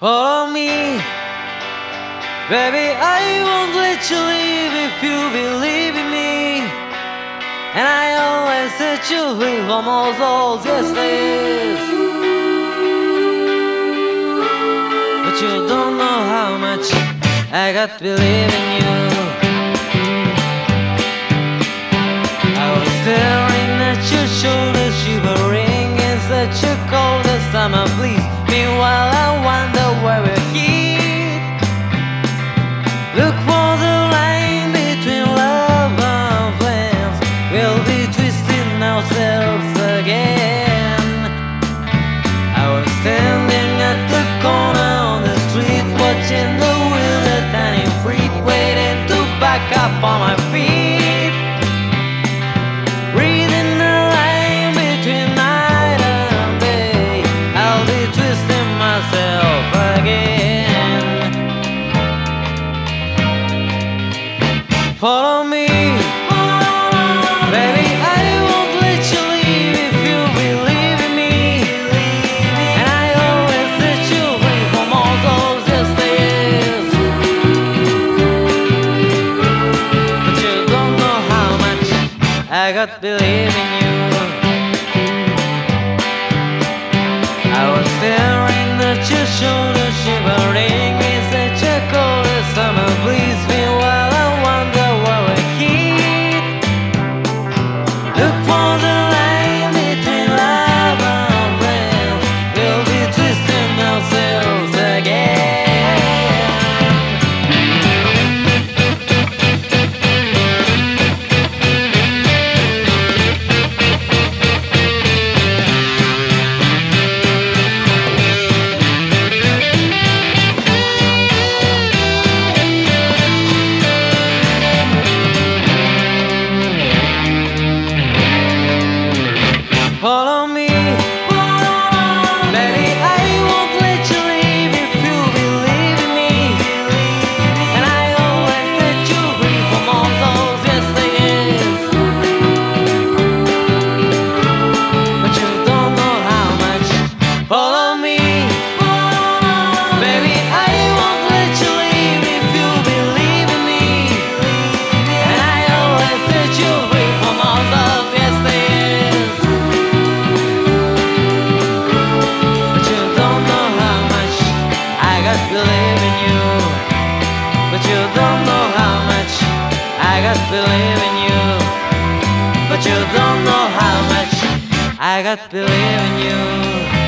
Follow me, baby, I won't let you leave if you believe in me. And I always set you free from all those yesterdays. But you don't know how much I got to believe in you. I was staring at your shoulder, shivering in such a cold summer breeze. Meanwhile I wonder where we're here. Look for the line between love and friends. We'll be twisting ourselves again. I was standing at the corner on the street, watching the wheeler turning freak, waiting to back up on my feet. Reading the line between night and day, I'll be twisting myself again. Follow me, baby, I won't let you leave if you believe in me. And I always set you free from all those yesterdays. But you don't know how much I got to believe in you. I was staring at your shoulder, shivering in such a cold summer breeze. Meanwhile I wonder why we're here. Look for the line between love and friends. We'll be twisting ourselves again. Follow me, baby, I won't let you leave if you believe in me. And I always set you free from all those yesterdays. But you don't know how much. Follow me, baby, I won't let you leave if you believe in me. And I always set you free from all those yesterdays. Believe in you, but you don't know how much I got to believe in you. But you don't know how much I got to believe in you.